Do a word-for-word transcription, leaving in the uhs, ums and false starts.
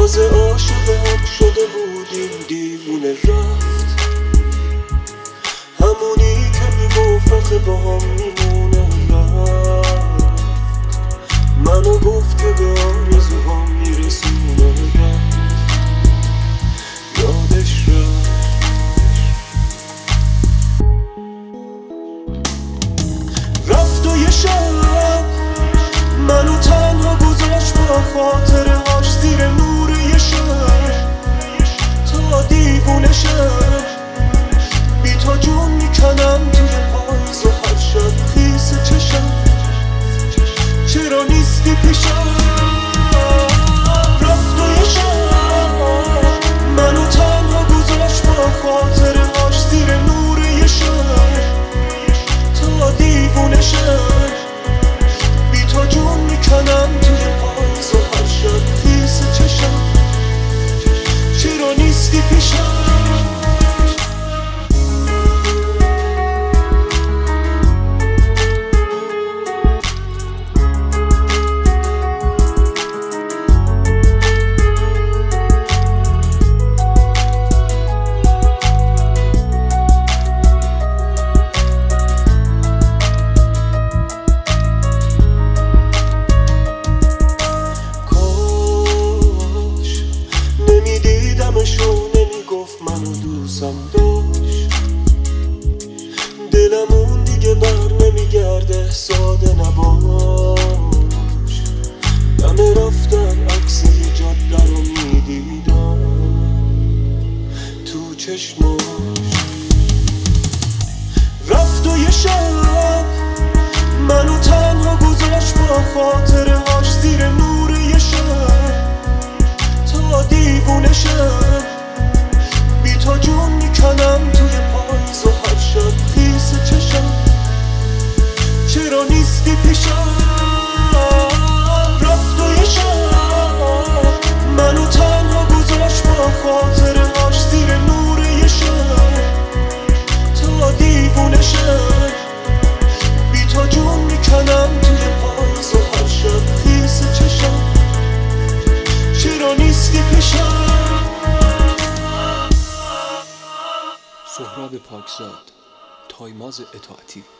تازه عاشق هم شده بودیم، دیوونه رفت. همونی که میگفت آخه با هم میمونه رفت. منو گفت که به آرزوهام میرسونه رفت. یادش رفت. رفت و یه شب منو تنها گذاشت با خاطرهاش زیر نور یه شب تا دیوونه شب. بی تو جون میکنم توی پاییز و هر شب خیس چشم چرا نیستی پیشم. رفت و یه شب منو تنها گذاشت با خاطرهاش زیر نور یه شب تا دیوونه شب. بی تو جون میکنم توی پاییز و هر شب خیس چشم چرا نیستی پیشم. نمیدیدمشو نمیگفت منو دوستم داشت. دلمون دیگه بر نمیگرده ساده نباش. همه رفتن عکس یه جاده رو میدیدم تو چشماش. رفت و یه شب منو تنها گذاشت با خاطرهاش زیر نور یه شب تا دیوونه شب. بی تو جون میکنم توی پاییز و هر شب خیس چشم چرا نیستی پیشم. رفت و یه شب منو تنها گذاشت با خاطرهاش زیر نور یه شب تا دیوونه شب. بی تو جون میکنم توی پاییز و هر شب خیس چشم چرا نیستی پیشم. سهراب پاکزاد، تایماز اطاعتی.